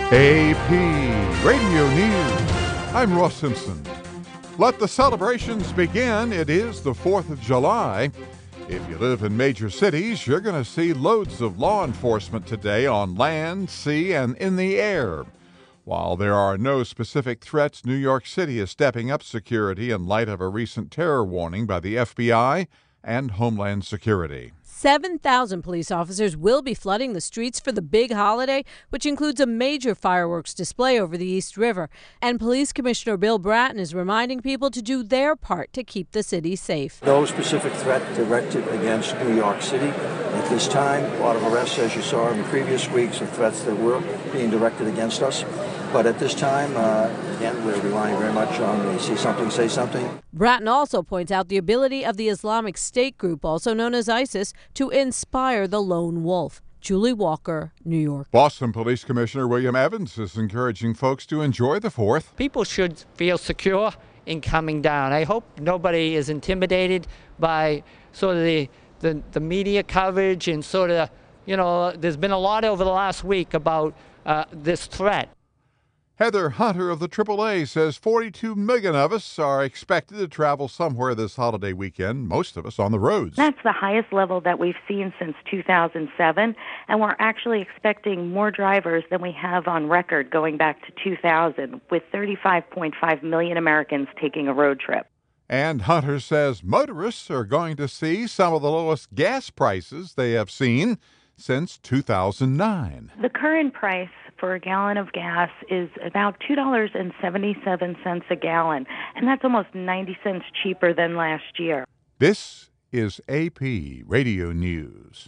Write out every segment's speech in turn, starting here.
AP Radio News. I'm Ross Simpson. Let the celebrations begin. It is the 4th of July. If you live in major cities, you're going to see loads of law enforcement today on land, sea, and in the air. While there are no specific threats, New York City is stepping up security in light of a recent terror warning by the FBI and Homeland Security. 7,000 police officers will be flooding the streets for the big holiday, which includes a major fireworks display over the East River. And Police Commissioner Bill Bratton is reminding people to do their part to keep the city safe. No specific threat directed against New York City. At this time, a lot of arrests, as you saw in the previous weeks, of threats that were being directed against us. But at this time, again, we're relying very much on we see something, say something. Bratton also points out the ability of the Islamic State group, also known as ISIS, to inspire the lone wolf. Julie Walker, New York. Boston Police Commissioner William Evans is encouraging folks to enjoy the 4th. People should feel secure in coming down. I hope nobody is intimidated by sort of the media coverage and sort of, there's been a lot over the last week about this threat. Heather Hunter of the AAA says 42 million of us are expected to travel somewhere this holiday weekend, most of us on the roads. That's the highest level that we've seen since 2007, and we're actually expecting more drivers than we have on record going back to 2000, with 35.5 million Americans taking a road trip. And Hunter says motorists are going to see some of the lowest gas prices they have seen since 2009. The current price for a gallon of gas is about $2.77 a gallon, and that's almost 90 cents cheaper than last year. This is AP Radio News.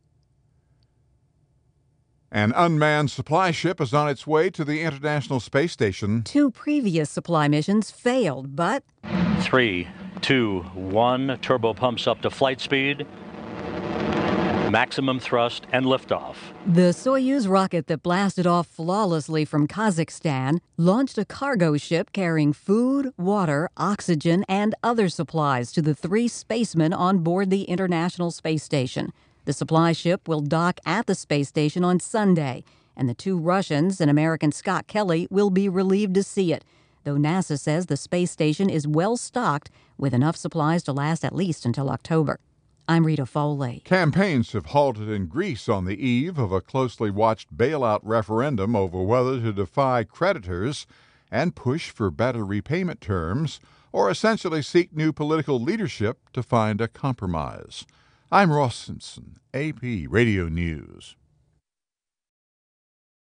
An unmanned supply ship is on its way to the International Space Station. 2 previous supply missions failed, but 3, 2, 1, turbo pumps up to flight speed. Maximum thrust and liftoff. The Soyuz rocket that blasted off flawlessly from Kazakhstan launched a cargo ship carrying food, water, oxygen, and other supplies to the 3 spacemen on board the International Space Station. The supply ship will dock at the space station on Sunday, and the 2 Russians and American Scott Kelly will be relieved to see it, though NASA says the space station is well stocked with enough supplies to last at least until October. I'm Rita Foley. Campaigns have halted in Greece on the eve of a closely watched bailout referendum over whether to defy creditors and push for better repayment terms, or essentially seek new political leadership to find a compromise. I'm Ross Simpson, AP Radio News.